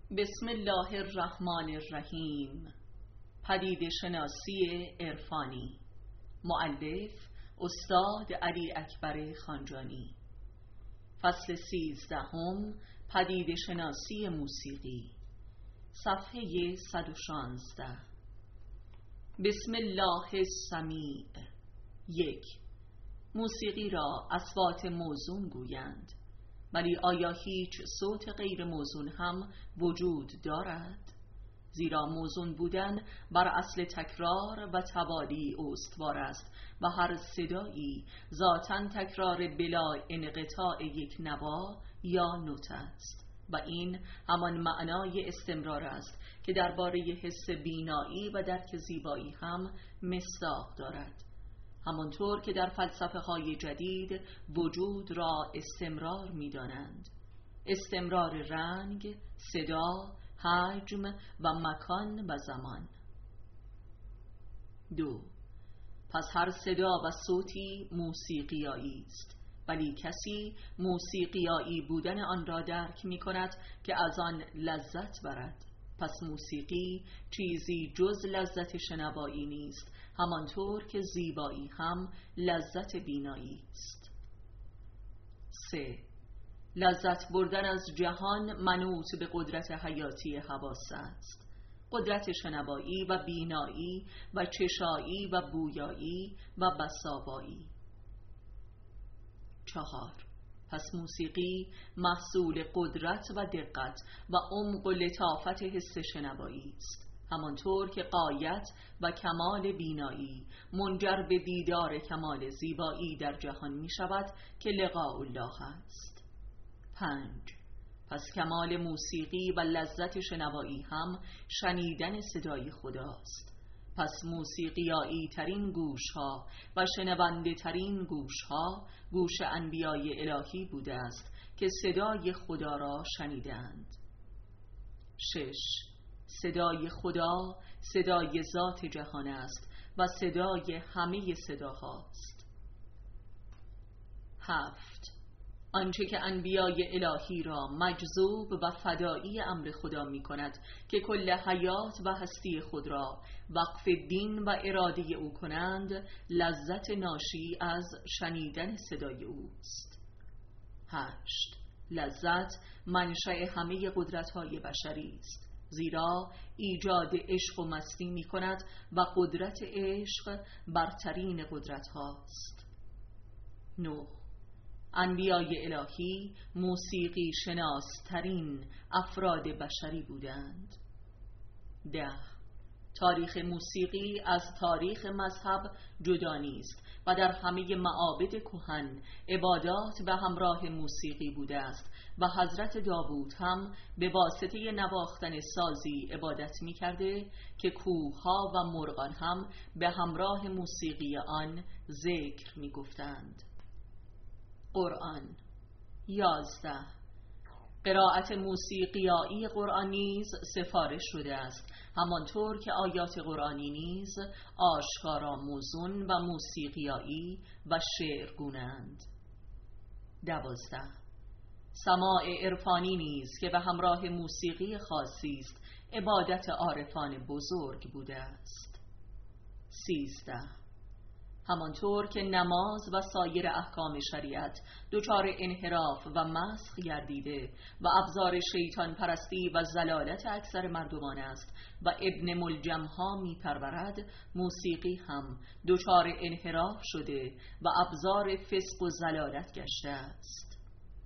بسم الله الرحمن الرحیم. پدیده شناسی عرفانی. مؤلف استاد علی اکبر خانجانی. فصل 13. پدیده شناسی موسیقی. صفحه 116. بسم الله السمیع. 1. موسیقی را اصوات موزون گویند، ولی آیا هیچ صوت غیر موزون هم وجود دارد؟ زیرا موزون بودن بر اصل تکرار و توالی استوار است و هر صدایی ذاتاً تکرار بلا انقطاع یک نوا یا نوت است و این همان معنای استمرار است که درباره حس بینایی و درک زیبایی هم مصداق دارد، همانطور که در فلسفه های جدید وجود را استمرار می دانند. استمرار رنگ، صدا، حجم و مکان و زمان. 2. پس هر صدا و صوتی موسیقیایی است، ولی کسی موسیقیایی بودن آن را درک می کند که از آن لذت برد. پس موسیقی چیزی جز لذت شنوایی نیست، همانطور که زیبایی هم لذت بینایی است. 3. لذت بردن از جهان منوط به قدرت حیاتی حواس است، قدرت شنوایی و بینایی و چشایی و بویایی و بساوایی. 4. پس موسیقی محصول قدرت و دقت و عمق و لطافت حس شنوایی است، همانطور که غایت و کمال بینایی منجر به دیدار کمال زیبایی در جهان می شود که لقاء الله است. 5. پس کمال موسیقی و لذت شنوایی هم شنیدن صدای خداست. پس موسیقیایی ترین گوش ها و شنونده ترین گوش ها گوش انبیای الهی بوده است که صدای خدا را شنیدند. 6. صدای خدا صدای ذات جهان است و صدای همه صداهاست. 7. آنچه که انبیای الهی را مجذوب و فدایی امر خدا می کند که کل حیات و هستی خود را وقف دین و اراده او کنند، لذت ناشی از شنیدن صدای اوست. 8. لذت منشأ همه قدرت‌های بشری است، زیرا ایجاد عشق و مستی می کند و قدرت عشق برترین قدرت هاست. 9. انبیای الهی موسیقی شناسترین افراد بشری بودند. 10. تاریخ موسیقی از تاریخ مذهب جدا نیست و در همه معابد کهن عبادات به همراه موسیقی بوده است و حضرت داوود هم به واسطه نواختن سازی عبادت می کرده که کوهها و مرغان هم به همراه موسیقی آن ذکر می گفتند. قرآن. 11. قرائت موسیقیایی قرآن نیز سفارش شده است، همانطور که آیات قرآنی نیز آشکارا موزون و موسیقیایی و شعرگونند. 12. سماع عرفانی نیز که به همراه موسیقی خاصی است عبادت عارفان بزرگ بوده است. 13. همانطور که نماز و سایر احکام شریعت دچار انحراف و مسخ گردیده و ابزار شیطان پرستی و ضلالت اکثر مردمان است و ابن ملجم ها می پرورد، موسیقی هم دچار انحراف شده و ابزار فسق و ضلالت گشته است.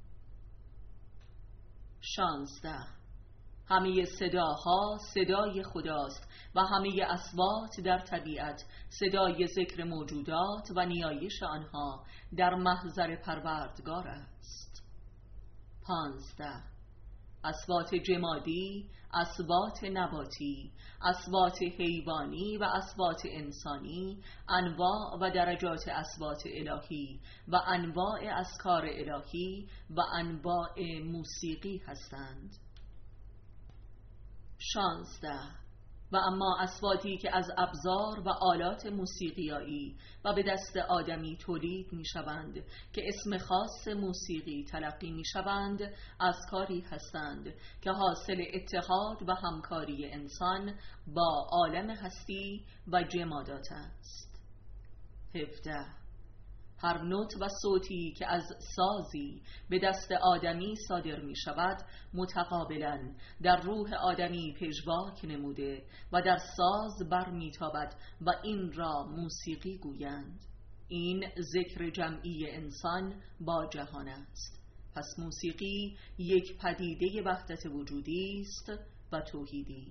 16. همه صداها صدای خداست و همه اصوات در طبیعت صدای ذکر موجودات و نیایش آنها در محضر پروردگار است. 15. اصوات جمادی، اصوات نباتی، اصوات حیوانی و اصوات انسانی، انواع و درجات اصوات الهی و انواع اذکار الهی و انواع موسیقی هستند. 16. و اما اصواتی که از ابزار و آلات موسیقیایی و به دست آدمی تولید می شوند که اسم خاص موسیقی تلقی می شوند، از کاری هستند که حاصل اتحاد و همکاری انسان با عالم هستی و جمادات است. 17. هر نوت و صوتی که از سازی به دست آدمی صادر می شود متقابلاً در روح آدمی پژواک نموده و در ساز برمیتابد و این را موسیقی گویند. این ذکر جمعی انسان با جهان است. پس موسیقی یک پدیده وحدت وجودی است و توحیدی.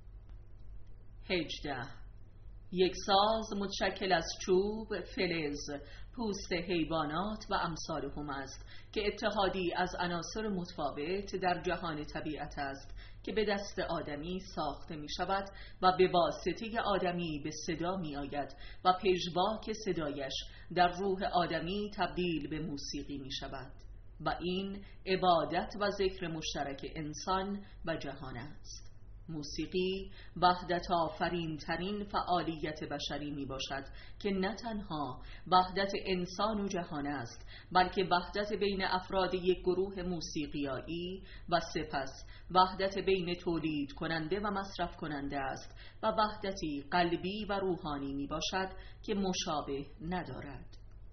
18. یک ساز متشکل از چوب، فلز، پوست حیوانات و امثالهم است که اتحادی از عناصر متفاوت در جهان طبیعت است که به دست آدمی ساخته می شود و به واسطه آدمی به صدا می آید و پژواک صدایش در روح آدمی تبدیل به موسیقی می شود و این عبادت و ذکر مشترک انسان و جهان است. موسیقی وحدت آفرین ترین فعالیت بشری می باشد که نه تنها وحدت انسان و جهان است، بلکه وحدت بین افراد یک گروه موسیقیایی و سپس وحدت بین تولید کننده و مصرف کننده است و وحدتی قلبی و روحانی می باشد که مشابه ندارد.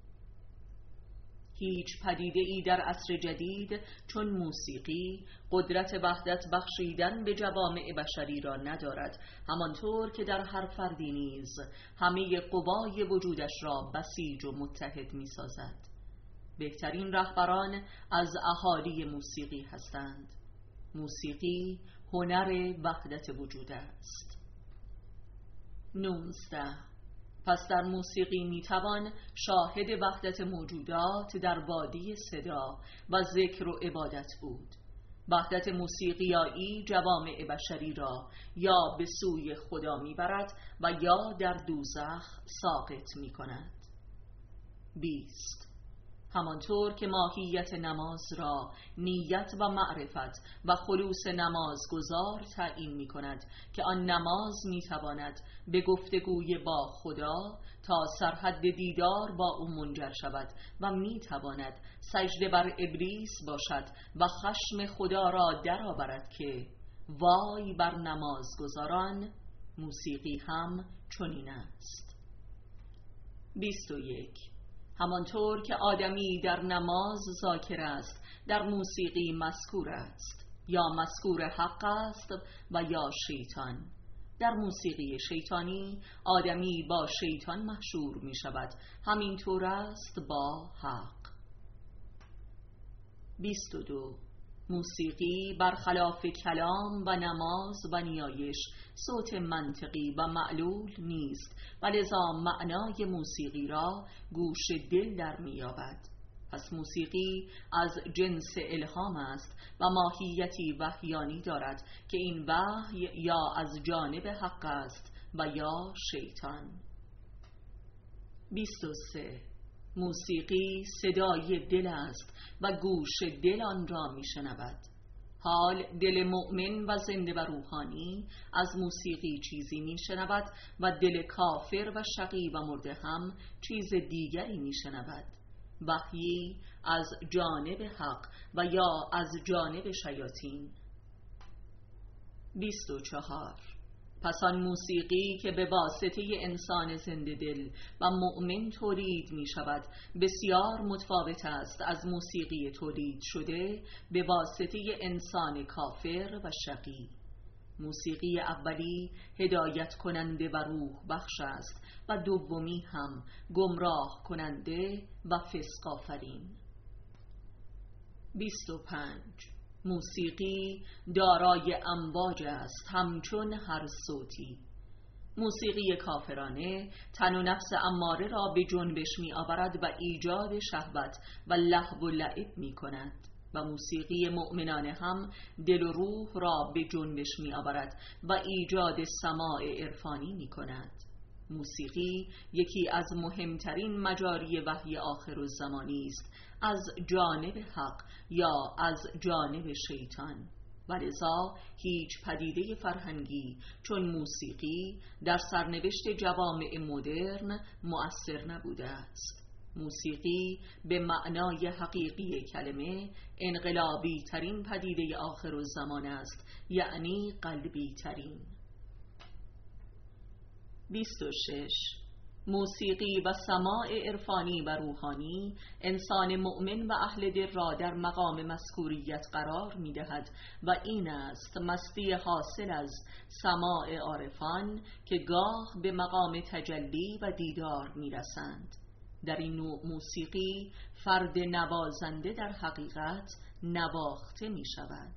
هیچ پدیده ای در عصر جدید چون موسیقی قدرت وحدت بخشیدن به جوامع بشری را ندارد، همانطور که در هر فردی نیز همه قوای وجودش را بسیج و متحد می سازد. بهترین رهبران از اهالی موسیقی هستند. موسیقی هنر وحدت وجود است. 19. پس در موسیقی میتوان شاهد وحدت موجودات در وادی صدا و ذکر و عبادت بود. وحدت موسیقیایی جوامع بشری را یا به سوی خدا میبرد و یا در دوزخ ساقط میکند. 20. همانطور که ماهیت نماز را نیت و معرفت و خلوص نمازگزار تعیین می کند که آن نماز می تواند به گفتگوی با خدا تا سرحد دیدار با او منجر شود و می تواند سجده بر ابلیس باشد و خشم خدا را درآورد که وای بر نمازگزاران، موسیقی هم چنین است. 21. همانطور که آدمی در نماز ذاکر است، در موسیقی مذکور است، یا مذکور حق است و یا شیطان. در موسیقی شیطانی آدمی با شیطان محشور می شود، همینطور است با حق. 22. موسیقی برخلاف کلام و نماز و نیایش صوت منطقی و معلول نیست و لذا معنای موسیقی را گوش دل در می‌یابد. پس موسیقی از جنس الهام است و ماهیتی وحیانی دارد که این وحی یا از جانب حق است و یا شیطان. 23. موسیقی صدای دل است و گوش دل آن را میشنود. حال دل مؤمن و زنده و روحانی از موسیقی چیزی میشنود و دل کافر و شقی و مرده هم چیز دیگری میشنود، وحیی از جانب حق و یا از جانب شیاطین. 24. پس آن موسیقی که به واسطه انسان زنده دل و مؤمن تولید می شود بسیار متفاوت است از موسیقی تولید شده به واسطه انسان کافر و شقی. موسیقی اولی هدایت کننده و روح بخش است و دومی هم گمراه کننده و فسق آفرین. 25. موسیقی دارای امواج است همچون هر صوتی. موسیقی کافرانه تن و نفس اماره را به جنبش می آورد و ایجاد شهوت و لهو و لعب می کند و موسیقی مؤمنانه هم دل و روح را به جنبش می آورد و ایجاد سماع عرفانی می کند. موسیقی یکی از مهمترین مجاری وحی آخرالزمانی است، از جانب حق یا از جانب شیطان. و لذا هیچ پدیده فرهنگی چون موسیقی در سرنوشت جوامع مدرن مؤثر نبوده است. موسیقی به معنای حقیقی کلمه انقلابی ترین پدیده آخرالزمان است، یعنی قلبی ترین. 26. موسیقی و سماع عرفانی و روحانی انسان مؤمن و اهل دل را در مقام مذکوریت قرار می دهد و این است مستی حاصل از سماع عارفان که گاه به مقام تجلی و دیدار می رسند. در این نوع موسیقی فرد نوازنده در حقیقت نواخته می شود.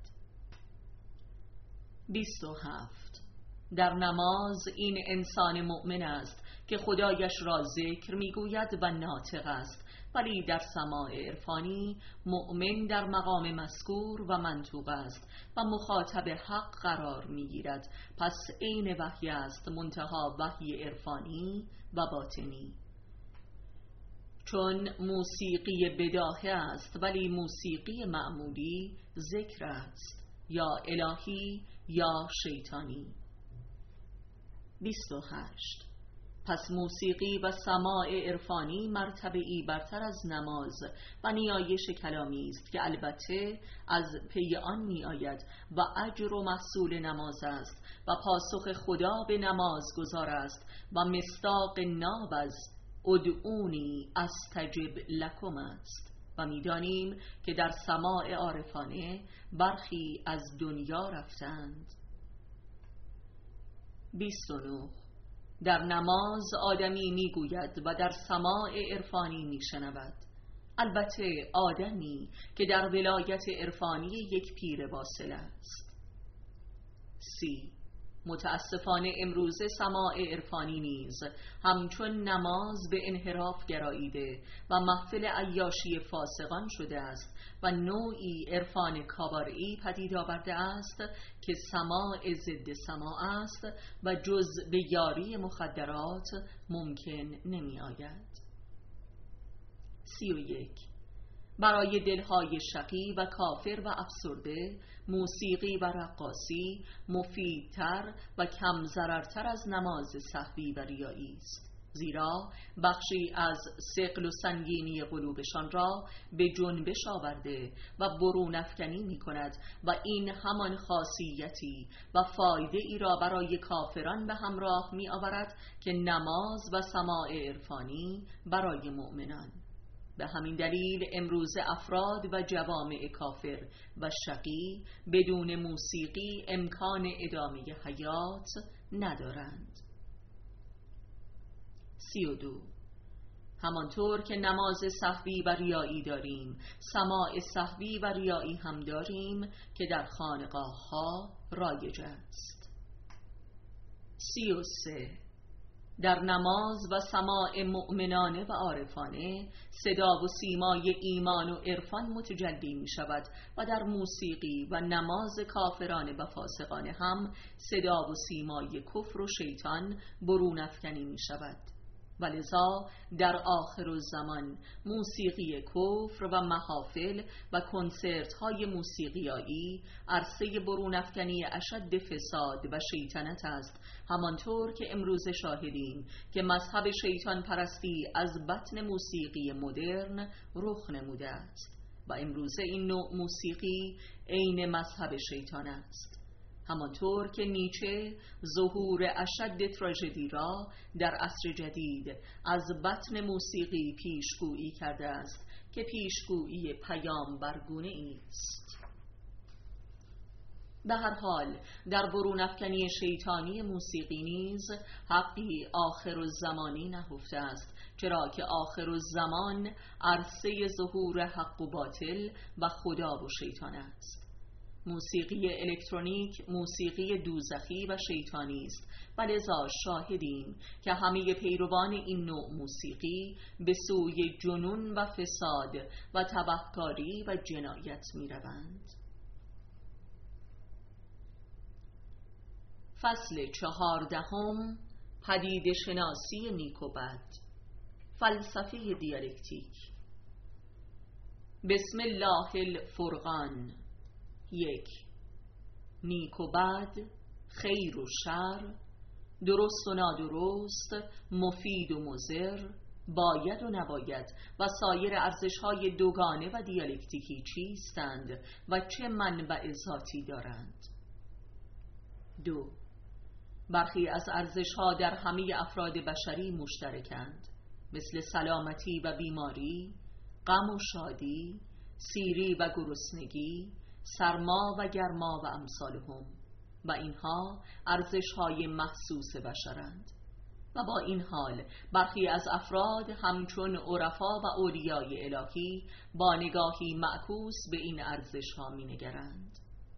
27. در نماز این انسان مؤمن است که خدایش را ذکر میگوید و ناطق است، ولی در سماع عرفانی مؤمن در مقام مذکور و منطوق است و مخاطب حق قرار میگیرد. پس عین وحی است، منتها وحی عرفانی و باطنی. چون موسیقی بداهه است ولی موسیقی معمولی ذکر است، یا الهی یا شیطانی. 28. پس موسیقی و سماع عرفانی مرتبه‌ای برتر از نماز و نیایش کلامی است که البته از پی آن می آید و اجر و محصول نماز است و پاسخ خدا به نماز گذار است و مصداق ناب از ادعونی استجب لکم است. و می‌دانیم که در سماع عارفانه برخی از دنیا رفتند. 29. در نماز آدمی میگوید و در سماع عرفانی میشنود، البته آدمی که در ولایت عرفانی یک پیر واصل است. 30. متاسفانه امروزه سماع عرفانی نیز همچون نماز به انحراف گراییده و محفل عیاشی فاسقان شده است و نوعی عرفان کابارئی پدید آورده است که سماع ضد سماع است و جز به یاری مخدرات ممکن نمی آید. 31. برای دلهای شقی و کافر و افسرده موسیقی و رقاصی مفیدتر و کم ضررتر از نماز سهوی و ریایی است، زیرا بخشی از ثقل و سنگینی قلوبشان را به جنبش آورده و برون افکنی می کند و این همان خاصیتی و فایده ای را برای کافران به همراه می آورد که نماز و سماع عرفانی برای مؤمنان. به همین دلیل امروز افراد و جوامع کافر و شقی بدون موسیقی امکان ادامه حیات ندارند. 32. همانطور که نماز سهوی و ریایی داریم، سماع سهوی و ریایی هم داریم که در خانقاه ها رایج است. 33. در نماز و سماع مؤمنانه و عارفانه صدا و سیمای ایمان و عرفان متجلی می شود و در موسیقی و نماز کافرانه و فاسقانه هم صدا و سیمای کفر و شیطان برون افکنی می شود. ولذا در آخرالزمان موسیقی کفر و محافل و کنسرت های موسیقیایی عرصه برون افکنی اشد فساد و شیطنت است، همانطور که امروز شاهدیم که مذهب شیطان پرستی از بطن موسیقی مدرن رخ نموده است و امروزه این نوع موسیقی عین مذهب شیطان است. همانطور که نیچه ظهور اشد تراژدی را در عصر جدید از بطن موسیقی پیشگویی کرده است که پیشگویی پیامبرگونه است. به هر حال در برون افکنی شیطانی موسیقی نیز حقی آخرالزمانی نهفته است، چرا که آخرالزمان عرصه ظهور حق و باطل و خدا و شیطان است. موسیقی الکترونیک موسیقی دوزخی و شیطانی است و لذا شاهدیم که همه پیروان این نوع موسیقی به سوی جنون و فساد و تبهکاری و جنایت می روند. فصل 14. پدیده شناسی نیک و بد. فلسفه دیالکتیک. بسم الله الفرقان. 1. نیک و بد، خیر و شر، درست و نادرست، مفید و مضر، باید و نباید و سایر ارزش‌های دوگانه و دیالکتیکی چیستند و چه منبع ذاتی دارند؟ 2. برخی از ارزش‌ها در همه افراد بشری مشترکند، مثل سلامتی و بیماری، غم و شادی، سیری و گرسنگی، سرما و گرما و امثالهم، و اینها ارزش‌های محسوس بشرند. و با این حال برخی از افراد همچون عرفا و اولیای الهی با نگاهی معکوس به این ارزش‌ها می‌نگرند.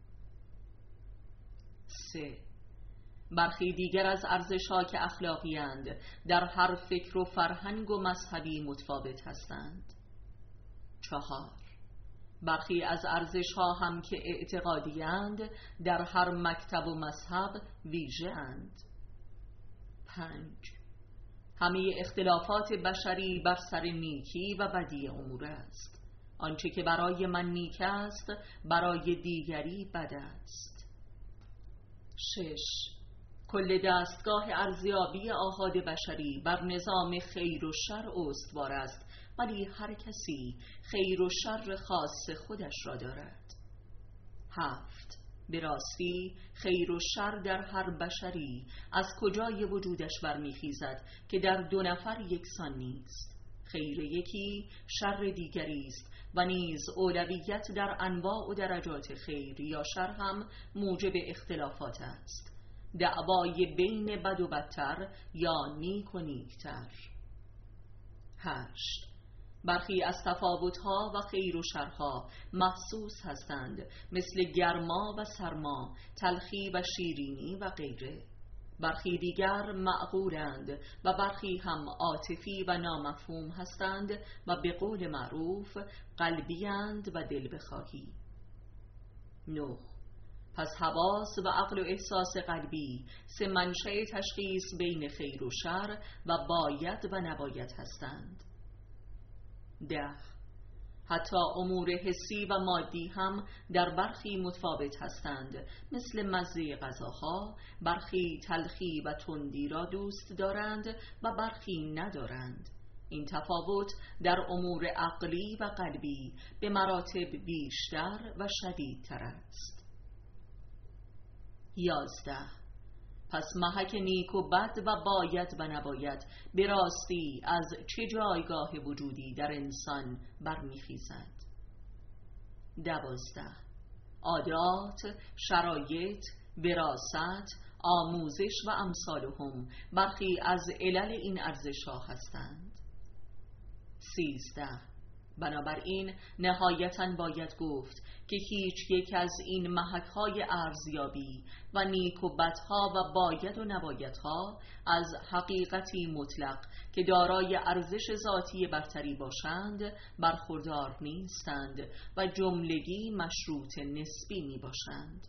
3. برخی دیگر از ارزش‌ها که اخلاقی‌اند در هر فکر و فرهنگ و مذهبی متفاوت هستند. 4. برخی از ارزش‌ها هم که اعتقادی‌اند در هر مکتب و مذهب ویژه‌اند. 5. همه اختلافات بشری بر سر نیکی و بدی امور است. آنچه که برای من نیک است برای دیگری بد است. 6. کل دستگاه ارزیابی آحاد بشری بر نظام خیر و شر استوار است، ولی هر کسی خیر و شر خاص خودش را دارد. 7. به راستی خیر و شر در هر بشری از کجای وجودش برمیخیزد که در دو نفر یکسان نیست. خیر یکی شر دیگری است و نیز اولویت در انواع و درجات خیر یا شر هم موجب اختلافات است، دعوای بین بد و بدتر یا نیک و نیکتر. 8. برخی از تفاوت‌ها و خیر و شرها محسوس هستند، مثل گرما و سرما، تلخی و شیرینی و غیره. برخی دیگر معقولند و برخی هم عاطفی و نامفهوم هستند و به قول معروف قلبی‌اند و دل بخواهی. 9. پس حواس و عقل و احساس قلبی سه منشأ تشخیص بین خیر و شر و باید و نباید هستند. 10. حتی امور حسی و مادی هم در برخی متفاوت هستند، مثل مزه غذاها. برخی تلخی و تندی را دوست دارند و برخی ندارند. این تفاوت در امور عقلی و قلبی به مراتب بیشتر و شدیدتر است. 11. پس محک نیک و بد و باید و نباید به راستی از چه جایگاه وجودی در انسان برمیخیزد؟ 12. عادات، شرایط، وراثت، آموزش و امثالهم برخی از علل این ارزش‌ها هستند. 13. بنابراین نهایتاً باید گفت که هیچ یک از این محک‌های ارزیابی و نیک و بدها و باید و نبایدها از حقیقتی مطلق که دارای ارزش ذاتی برتری باشند برخوردار نیستند و جملگی مشروط نسبی می باشند.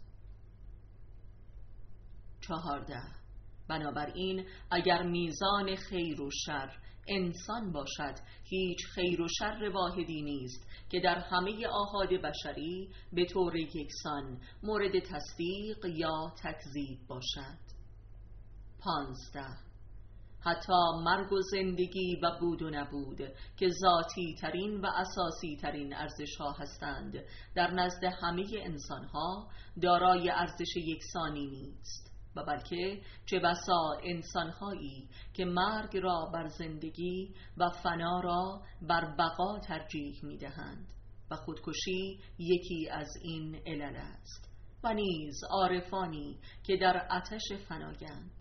14. بنابراین اگر میزان خیر و شر انسان باشد، هیچ خیر و شر واحدی نیست که در همه آحاد بشری به طور یکسان مورد تصدیق یا تکذیب باشد. 15. حتی مرگ و زندگی و بود و نبود که ذاتی ترین و اساسی ترین ارزش ها هستند، در نزد همه انسان ها دارای ارزش یکسانی نیست، و بلکه چه بسا انسان‌هایی که مرگ را بر زندگی و فنا را بر بقا ترجیح می‌دهند و خودکشی یکی از این علل است، و نیز عارفانی که در آتش فنایند.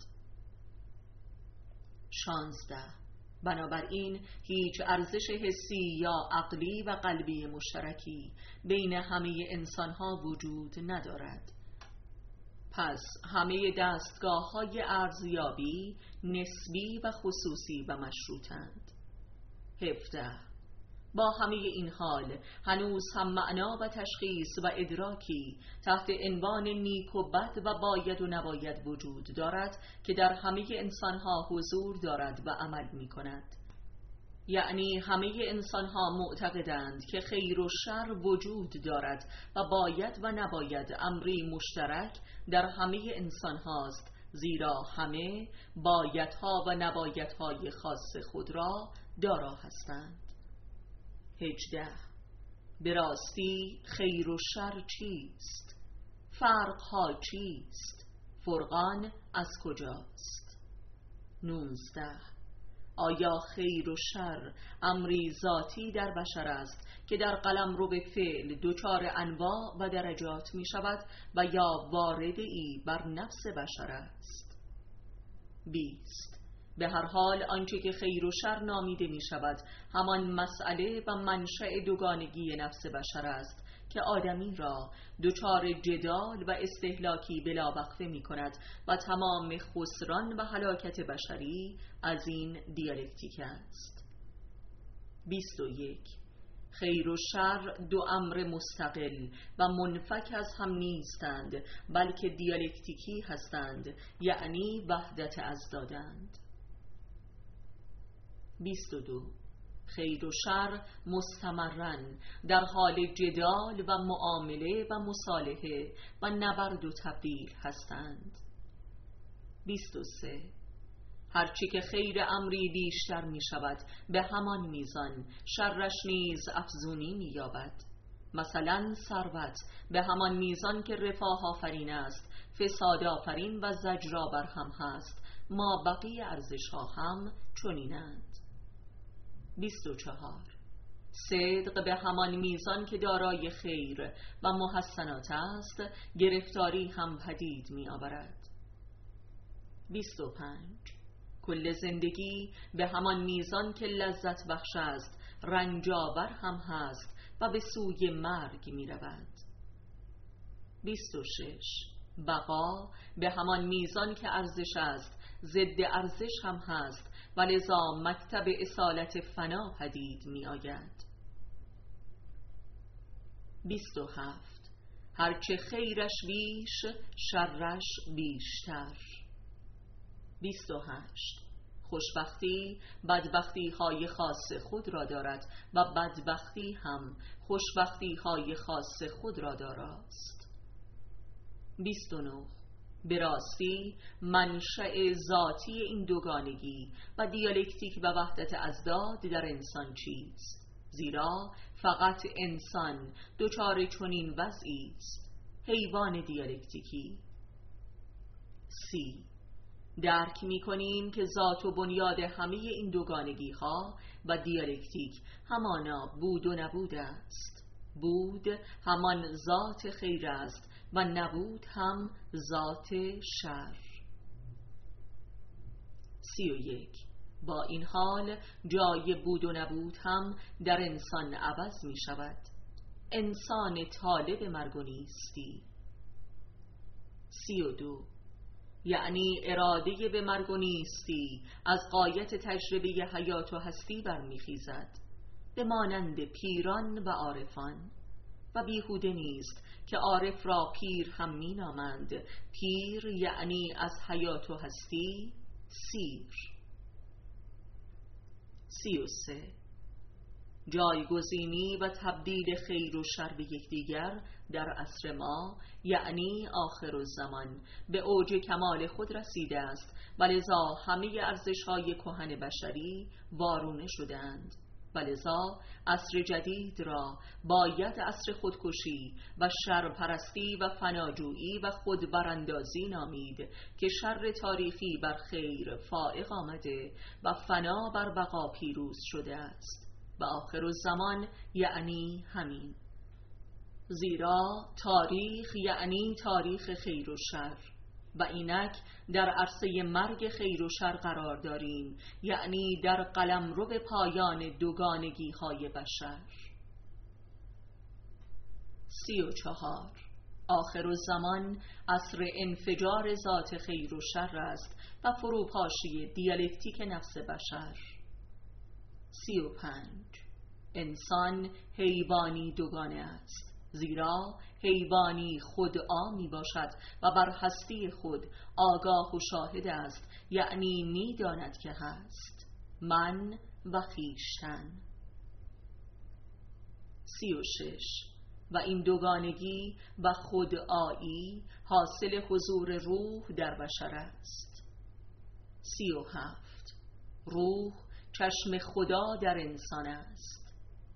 16. بنابراین هیچ ارزش حسی یا عقلی و قلبی مشترکی بین همه انسان‌ها وجود ندارد. پس همه دستگاه‌های ارزیابی نسبی و خصوصی و مشروطند. 17. با همه این حال هنوز هم معنا و تشخیص و ادراکی تحت عنوان نیک و بد و باید و نباید وجود دارد که در همه انسان‌ها حضور دارد و عمل می‌کند. یعنی همه انسان ها معتقدند که خیر و شر وجود دارد و باید و نباید امری مشترک در همه انسان هاست، زیرا همه بایدها و نبایدهای خاص خود را دارا هستند. 18. به راستی خیر و شر چیست؟ فرقها چیست؟ فرقان از کجاست؟ 19. آیا خیر و شر امری ذاتی در بشر است که در قلمرو به فعل دچار انواع و درجات می شود و یا وارده‌ای بر نفس بشر است؟ 20. به هر حال آنچه که خیر و شر نامیده می شود همان مسئله و منشأ دوگانگی نفس بشر است که آدمی را دچار جدال و استهلاکی بلاوقفه می کند و تمام خسران و هلاکت بشری از این دیالکتیک است. 21. خیر و شر دو امر مستقل و منفک از هم نیستند، بلکه دیالکتیکی هستند، یعنی وحدت ازدادند. 22. خیر و شر مستمرن در حال جدال و معامله و مصالحه و نبرد و تبدیل هستند. 23. هرچی که خیر امری بیشتر می شود به همان میزان شرش نیز افزونی می یابد. مثلا ثروت به همان میزان که رفاه آفرین است فساد آفرین و زجرآور هم هست، ما بقیه ارزش ها هم چنینند. 24. صدق به همان میزان که دارای خیر و محسنات است گرفتاری هم پدید می آورد. 25. کل زندگی به همان میزان که لذت بخش است رنجاور هم هست و به سوی مرگ می رود. 26. بقا به همان میزان که ارزش است ضد ارزش هم هست و لذا مکتب اصالت فنا پدید می آید. 27. هرچه خیرش بیش شرش بیشتر. 28. خوشبختی بدبختی های خاص خود را دارد و بدبختی هم خوشبختی های خاص خود را داراست. 29. به راستی منشأ ذاتی این دوگانگی و دیالکتیک و وحدت ازداد در انسان چیست؟ زیرا فقط انسان دچار چنین وضعی است، حیوان دیالکتیکی. 30. درک می کنیم که ذات و بنیاد همه این دوگانگی ها و دیالکتیک همانا بود و نبود است. بود همان ذات خیر است و نبود هم ذات شر. 31. با این حال جای بود و نبود هم در انسان عوض می شود. انسان طالب مرگ و نیستی. 32. یعنی اراده به مرگ و نیستی از غایت تجربه حیات و هستی برمیخیزد، به مانند پیران و عارفان، و بیهوده نیست که عارف را پیر هم می نامند. پیر یعنی از حیات و هستی سیر. 33. جایگزینی و تبدیل خیر و شر به یکدیگر در عصر ما یعنی آخرالزمان به اوج کمال خود رسیده است و لذا همه ارزش‌های کهن بشری وارونه شدند و لذا عصر جدید را باید عصر خودکشی و شرپرستی و فناجویی و خودبراندازی نامید که شر تاریخی بر خیر فائق آمده و فنا بر بقا پیروز شده است و آخرالزمان یعنی همین. زیرا تاریخ یعنی تاریخ خیر و شر و اینک در عرصه مرگ خیر و شر قرار داریم، یعنی در قلمرو پایان دوگانگی های بشر. 34. آخرالزمان عصر انفجار ذات خیر و شر است و فروپاشی دیالکتیک نفس بشر. 35. انسان حیوانی دوگانه است، زیرا حیوانی خودآ می باشد و بر هستی خود آگاه و شاهد است، یعنی می داند که هست. من و خویشتن. 36. و این دوگانگی و خودآیی حاصل حضور روح در بشر است. 37. روح چشم خدا در انسان است.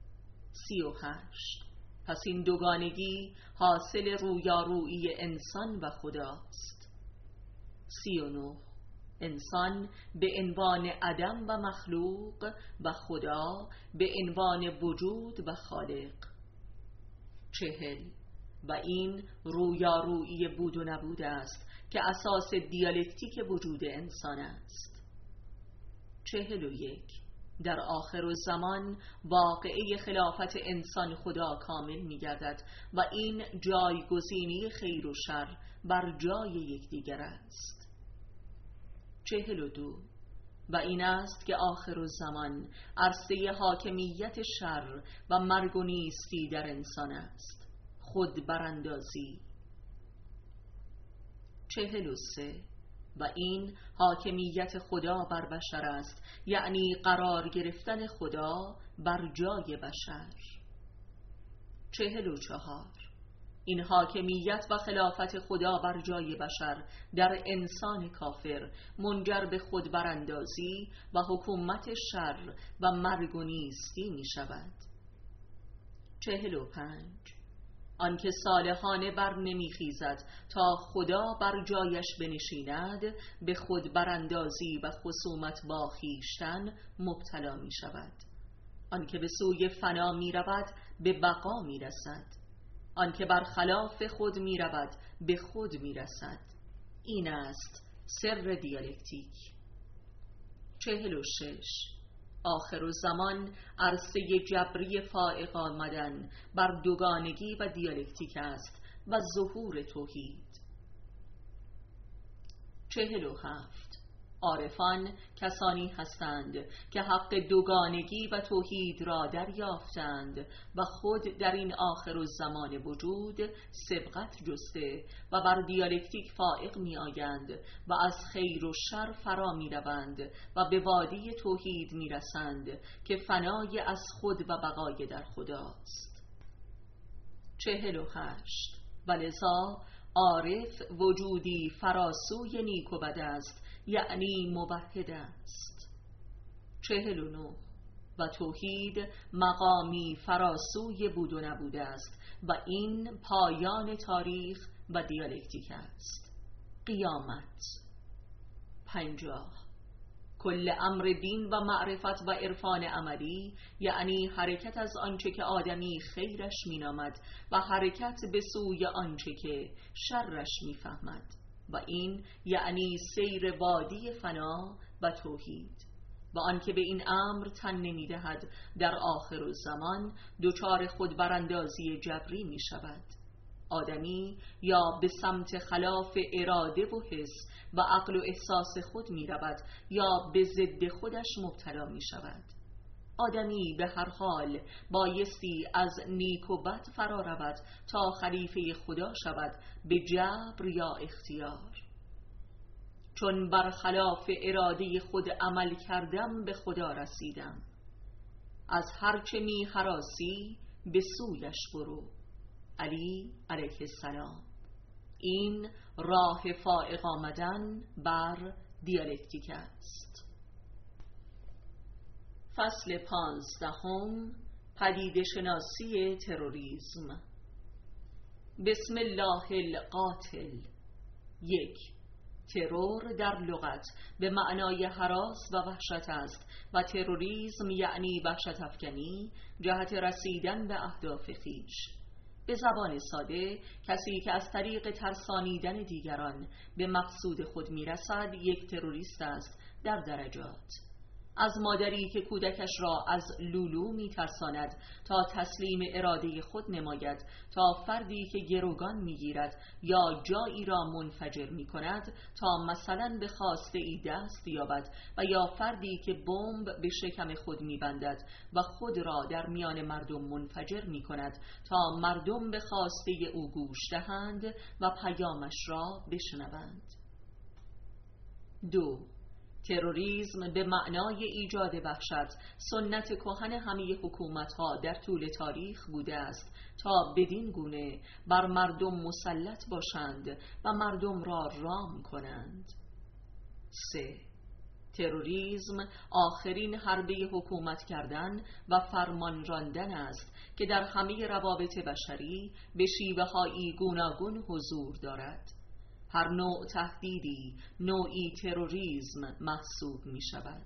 38. پس این دوگانگی حاصل رویارویی انسان و خداست. 39. انسان به عنوان عدم و مخلوق و خدا به عنوان وجود و خالق. 40. و این رویارویی بود و نبود است که اساس دیالکتیک وجود انسان است. 41. در آخر الزمان واقعه خلافت انسان خدا کامل می گردد و این جایگزینی خیر و شر بر جای یکدیگر است. 42. و این است که آخر الزمان عرصه حاکمیت شر و مرگ و نیستی در انسان است، خود براندازی. 43. و این حاکمیت خدا بر بشر است، یعنی قرار گرفتن خدا بر جای بشر. 44. این حاکمیت و خلافت خدا بر جای بشر در انسان کافر منجر به خود براندازی و حکومت شر و مرگ و نیستی می شود. 45. آنکه صالحانه بر نمیخیزد تا خدا بر جایش بنشیند به خود براندازی و خصومت با خویشتن مبتلا می شود. آنکه به سوی فنا می رود به بقا می رسد. آنکه بر خلاف خود می رود به خود می رسد. این است سر دیالکتیک. 46. آخر الزمان عرصه جبری فائق آمدن بر دوگانگی و دیالکتیک است و ظهور توحید. 47. عارفان کسانی هستند که حق دوگانگی و توحید را دریافتند و خود در این آخر الزمان وجود سبقت جسته و بر دیالکتیک فائق می آیند و از خیر و شر فرا می روند و به وادی توحید می رسند که فنای از خود و بقای در خداست. 48. ولذا عارف وجودی فراسوی نیک و بد است، یعنی موحد است. 49. و توحید مقامی فراسوی بود و نبود است و این پایان تاریخ و دیالکتیک است. قیامت. 50. کل امر دین و معرفت و عرفان عملی، یعنی حرکت از آنچه که آدمی خیرش مینامد و حرکت به سوی آنچه که شرش میفهمد و این یعنی سیر وادی فنا و توحید و آنکه به این امر تن نمیدهد در آخر الزمان دچار خود براندازی جبری می شود. آدمی یا به سمت خلاف اراده و حس و عقل و احساس خود می رود یا به ضد خودش مبتلا می شود. آدمی به هر حال بایستی از نیک و بد فرا رود تا خلیفه خدا شود به جبر یا اختیار. چون برخلاف اراده خود عمل کردم به خدا رسیدم. از هرچه می هراسی به سویش برو. علی علیه السلام. این راه فائق آمدن بر دیالکتیک است. فصل 15. پدیده شناسی تروریسم. بسم الله القاتل. 1. ترور در لغت به معنای هراس و وحشت است و تروریسم یعنی وحشت افکنی جهت رسیدن به اهداف خویش. به زبان ساده کسی که از طریق ترسانیدن دیگران به مقصود خود میرسد یک تروریست است در درجات. از مادری که کودکش را از لولو میترساند تا تسلیم اراده خود نماید، تا فردی که گروگان میگیرد یا جایی را منفجر میکند تا مثلا به خواسته ای دست یابد و یا فردی که بمب به شکم خود میبندد و خود را در میان مردم منفجر میکند تا مردم به خواسته او گوش دهند و پیامش را بشنوند. 2. تروریسم به معنای ایجاد وحشت سنت کهن همه حکومت‌ها در طول تاریخ بوده است تا بدین گونه بر مردم مسلط باشند و مردم را رام کنند. 3. تروریسم آخرین حربه حکومت کردن و فرمان راندن است که در همه روابط بشری به شیوه‌هایی گوناگون حضور دارد. هر نوع تهدیدی نوعی تروریسم محسوب می شود.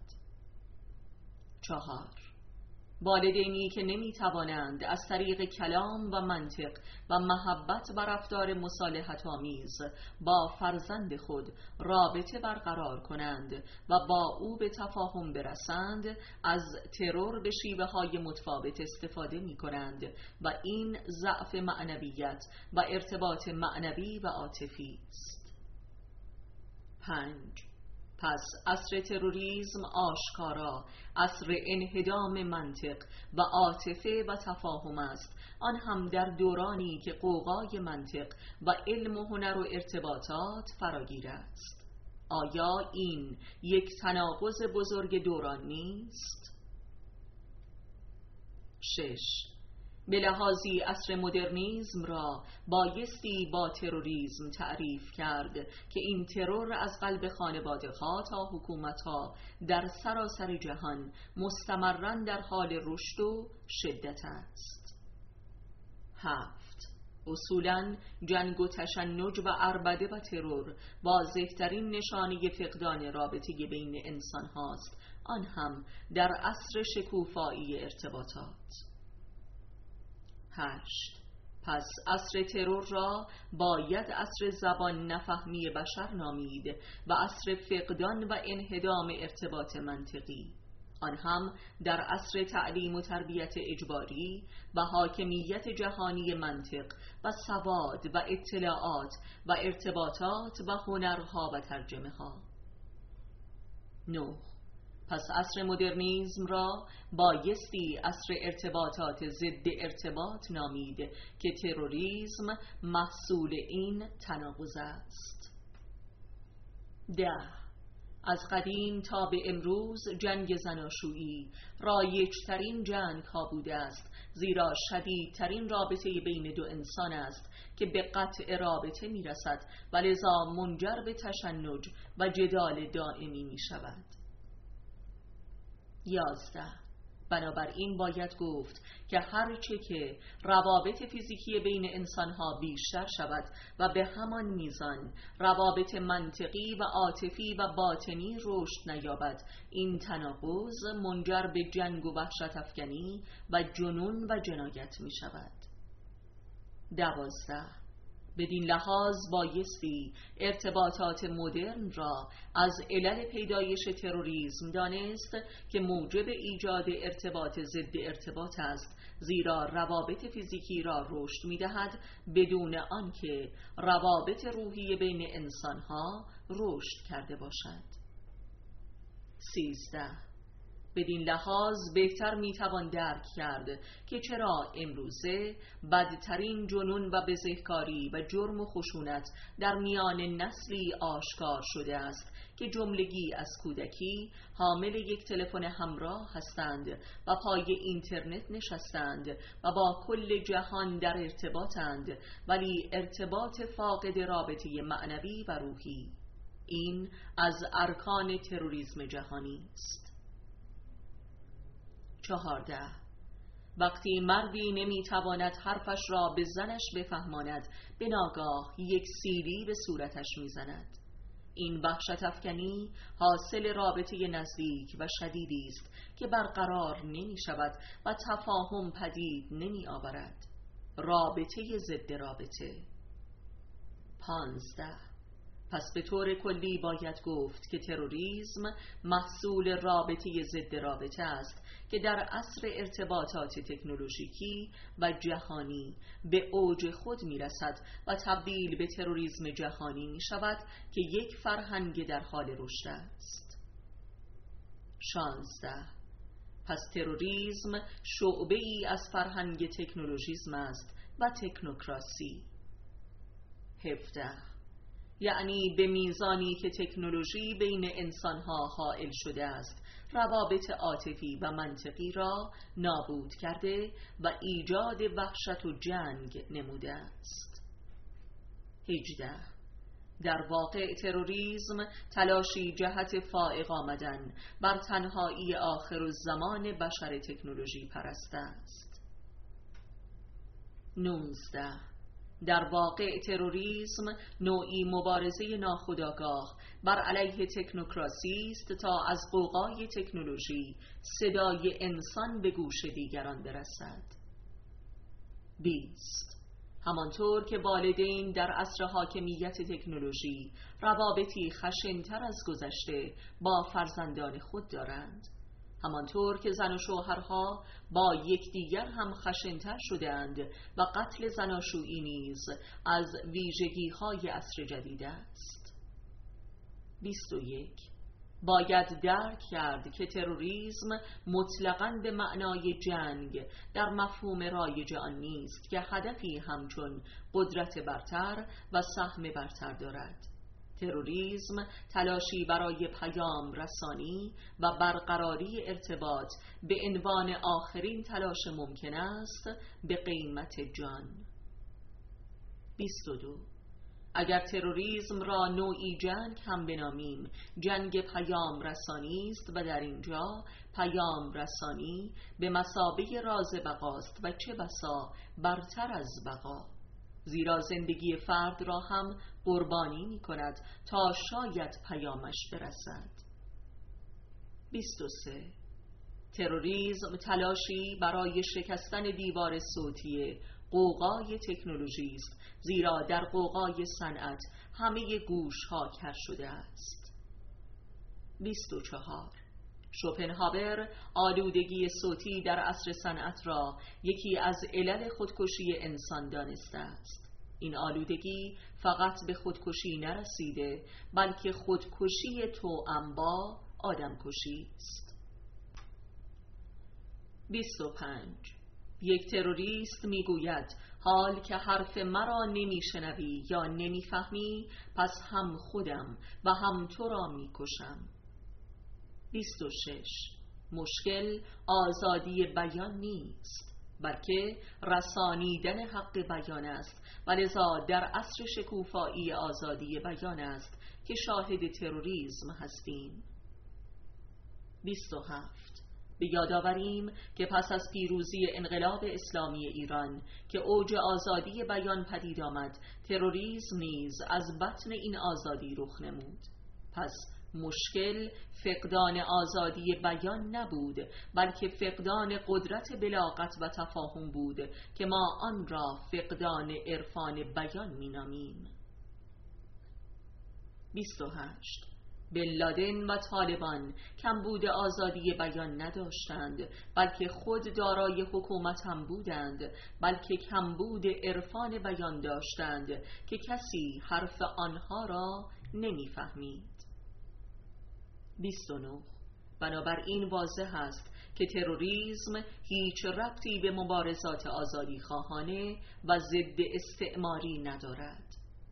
4. والدینی که نمی توانند از طریق کلام و منطق و محبت و رفتار مصالحت آمیز با فرزند خود رابطه برقرار کنند و با او به تفاهم برسند، از ترور به شیوه‌های متفاوت استفاده می کنند و این ضعف معنویت و ارتباط معنوی و عاطفی است. 5. پس عصر تروریسم آشکارا عصر انهدام منطق و عاطفه و تفاهم است، آن هم در دورانی که غوغای منطق و علم و هنر و ارتباطات فراگیر است. آیا این یک تناقض بزرگ دوران نیست؟ 6. به لحاظی عصر مدرنیسم را بایستی با تروریسم تعریف کرد که این ترور از قلب خانواده‌ها تا حکومت‌ها در سراسر جهان مستمراً در حال رشد و شدت است. 7. اصولاً جنگ و تشنج و عربده و ترور واضح‌ترین نشانه فقدان رابطه بین انسان هاست، آن هم در عصر شکوفایی ارتباطات. 8. پس عصر ترور را باید عصر زبان نفهمی بشر نامید و عصر فقدان و انهدام ارتباط منطقی، آن هم در عصر تعلیم و تربیت اجباری و حاکمیت جهانی منطق و سواد و اطلاعات و ارتباطات و هنرها و ترجمه ها. 9. پس عصر مدرنیسم را بایستی عصر ارتباطات ضد ارتباط نامید که تروریسم محصول این تناقض است. 10. از قدیم تا به امروز جنگ زناشویی رایج‌ترین جنگ ها بوده است، زیرا شدیدترین رابطه بین دو انسان است که به قطع رابطه می رسد و لذا منجر به تشنج و جدال دائمی می شود. 11. بنابراین باید گفت که هرچه که روابط فیزیکی بین انسانها بیشتر شود و به همان میزان روابط منطقی و عاطفی و باطنی رشد نیابد، این تناقض منجر به جنگ و وحشت افکنی و جنون و جنایت می شود. 12. بدین لحاظ بایستی ارتباطات مدرن را از علل پیدایش تروریسم دانست که موجب ایجاد ارتباط ضد ارتباط است، زیرا روابط فیزیکی را رشد می‌دهد بدون آنکه روابط روحی بین انسان‌ها رشد کرده باشد. 13. بدین لحاظ بهتر میتوان درک کرد که چرا امروزه بدترین جنون و بزهکاری و جرم و خشونت در میان نسلی آشکار شده است که جملگی از کودکی حامل یک تلفن همراه هستند و پای اینترنت نشستند و با کل جهان در ارتباطند، ولی ارتباط فاقد رابطه معنوی و روحی. این از ارکان تروریسم جهانی است. 14. وقتی مردی نمیتواند حرفش را به زنش بفهماند، به ناگاه یک سیلی به صورتش میزند. این وحشت افکنی حاصل رابطه نزدیک و شدیدی است که برقرار نمی شود و تفاهم پدید نمی آورد. رابطه ضد رابطه. 15. پس به طور کلی باید گفت که تروریسم محصول رابطه ضد رابطه است که در عصر ارتباطات تکنولوژیکی و جهانی به اوج خود می رسد و تبدیل به تروریسم جهانی می شود که یک فرهنگ در حال رشد است. 16. پس تروریسم شعبه ای از فرهنگ تکنولوژیسم است و تکنوکراسی. 17. یعنی به میزانی که تکنولوژی بین انسانها حائل شده است، روابط عاطفی و منطقی را نابود کرده و ایجاد وحشت و جنگ نموده است. 18. در واقع تروریسم تلاشی جهت فائق آمدن بر تنهایی آخرالزمان بشر تکنولوژی پرست است. 19. در واقع تروریسم نوعی مبارزه ناخودآگاه بر علیه تکنوکراسی است تا از غوغای تکنولوژی صدای انسان به گوش دیگران برسد. 20. همانطور که والدین در عصر حاکمیت تکنولوژی روابطی خشن‌تر از گذشته با فرزندان خود دارند، همانطور که زن و شوهرها با یکدیگر هم خشن‌تر شده‌اند و قتل زناشویی نیز از ویژگی‌های عصر جدید است. 21. باید درک کرد که تروریسم مطلقاً به معنای جنگ در مفهوم رایج آن نیست که هدفی همچون قدرت برتر و سهم برتر دارد. تروریسم تلاشی برای پیام رسانی و برقراری ارتباط به عنوان آخرین تلاش ممکن است به قیمت جان. 22. اگر تروریسم را نوعی جنگ هم بنامیم، جنگ پیام رسانی است و در اینجا پیام رسانی به مثابه راز بقاست و چه بسا برتر از بقا، زیرا زندگی فرد را هم قربانی می کند تا شاید پیامش برسد. 23. تروریسم تلاشی برای شکستن دیوار صوتی غوغای تکنولوژی است، زیرا در غوغای صنعت همه گوش‌ها کر شده است. 24. شوپنهاور آلودگی صوتی در عصر صنعت را یکی از علل خودکشی انسان دانسته است. این آلودگی فقط به خودکشی نرسیده، بلکه خودکشی توأم با آدمکشی است. 25. یک تروریست میگوید حال که حرف مرا نمیشنوی یا نمیفهمی، پس هم خودم و هم تو را میکشم. 26. مشکل آزادی بیان نیست، بلکه رسانیدن حق بیان است و لذا در عصر شکوفایی آزادی بیان است که شاهد تروریسم هستیم. 27. به یاد آوریم که پس از پیروزی انقلاب اسلامی ایران که اوج آزادی بیان پدید آمد، تروریسم نیز از بطن این آزادی رخ نمود. پس مشکل فقدان آزادی بیان نبود، بلکه فقدان قدرت بلاغت و تفاهم بود که ما آن را فقدان عرفان بیان مینامیم. 28. بن لادن و طالبان کمبود آزادی بیان نداشتند، بلکه خود دارای حکومت هم بودند، بلکه کمبود عرفان بیان داشتند که کسی حرف آنها را نمیفهمید. 29. بنابراین واضح است که تروریسم هیچ ربطی به مبارزات آزادی خواهانه و ضد استعماری ندارد.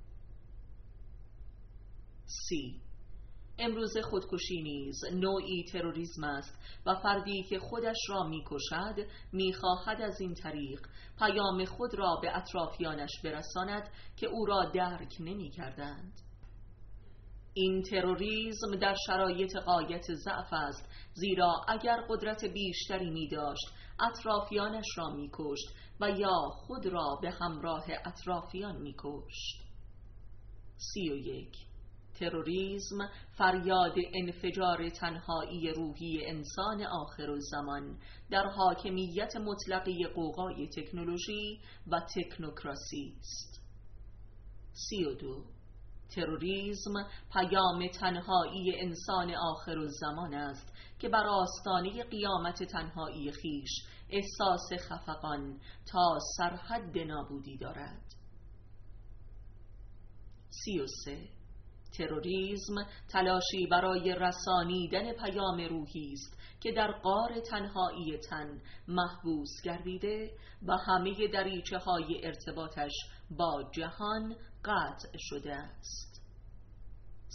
30. امروز خودکشی نیز نوعی تروریسم است و فردی که خودش را می‌کشد می‌خواهد از این طریق پیام خود را به اطرافیانش برساند که او را درک نمی‌کردند. این تروریسم در شرایط غایت ضعف است، زیرا اگر قدرت بیشتری می‌داشت اطرافیانش را می‌کشت و یا خود را به همراه اطرافیان می‌کشت. 31. تروریسم فریاد انفجار تنهایی روحی انسان آخرالزمان در حاکمیت مطلقه غوغای تکنولوژی و تکنوکراسی است. 32. تروریسم پیام تنهایی انسان آخرالزمان است که بر آستانه قیامت تنهایی خیش احساس خفقان تا سرحد نابودی دارد. 33. تروریسم تلاشی برای رسانیدن پیام روحی است که در غار تنهایی تن محبوس گردیده و همه دریچه‌های ارتباطش با جهان قطع شده است.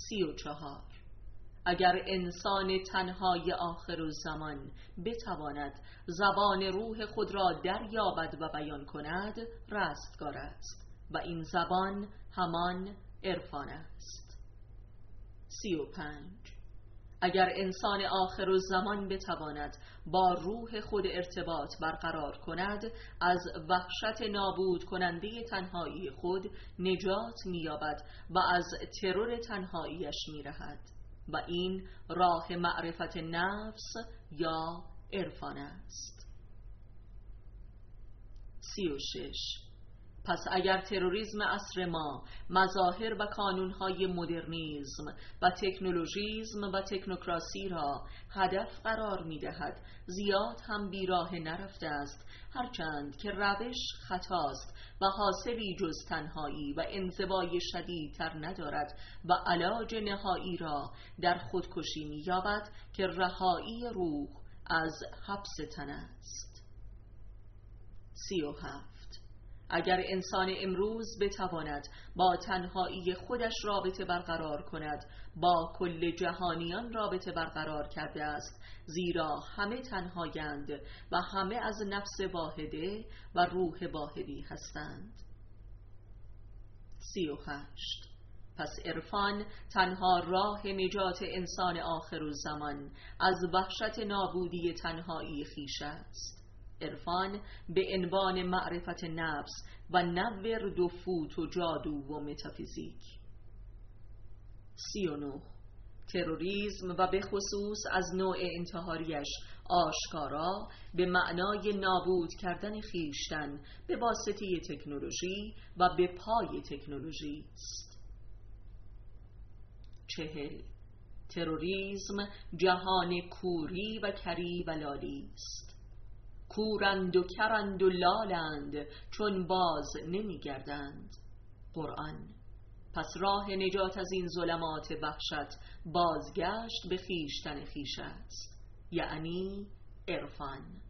34. اگر انسان تنهای آخرالزمان بتواند زبان روح خود را دریابد و بیان کند، رستگار است و این زبان همان عرفان است. 35. اگر انسان آخرالزمان بتواند با روح خود ارتباط برقرار کند، از وحشت نابود کننده تنهایی خود نجات می‌یابد و از ترور تنهاییش می‌رهد و این راه معرفت نفس یا عرفان است. 36. پس اگر تروریسم عصر ما مظاهر و کانونهای مدرنیسم و تکنولوژیسم و تکنوکراسی را هدف قرار می‌دهد، زیاد هم بیراه نرفته است، هرچند که روش خطاست و حاصلی جز تنهایی و انزوای شدیدتر ندارد و علاج نهایی را در خودکشی می‌یابد که رهایی روح از حبس تن است. 37. اگر انسان امروز بتواند با تنهایی خودش رابطه برقرار کند، با کل جهانیان رابطه برقرار کرده است، زیرا همه تنهایند و همه از نفس واحده و روح واحدی هستند. 38. پس عرفان تنها راه نجات انسان آخرالزمان از وحشت نابودی تنهایی خویش است. عرفان به عنوان معرفت نفس و نه ورد و فوت و جادو و متافیزیک. 39. تروریسم و به خصوص از نوع انتحاریش آشکارا به معنای نابود کردن خویشتن به واسطه تکنولوژی و به پای تکنولوژی است. 40. تروریسم جهان کوری و کری و لالی است. کورند و کرند و لالند چون باز نمی گردند. قرآن. پس راه نجات از این ظلمات وحشت بازگشت به خویشتن خویش است، یعنی عرفان.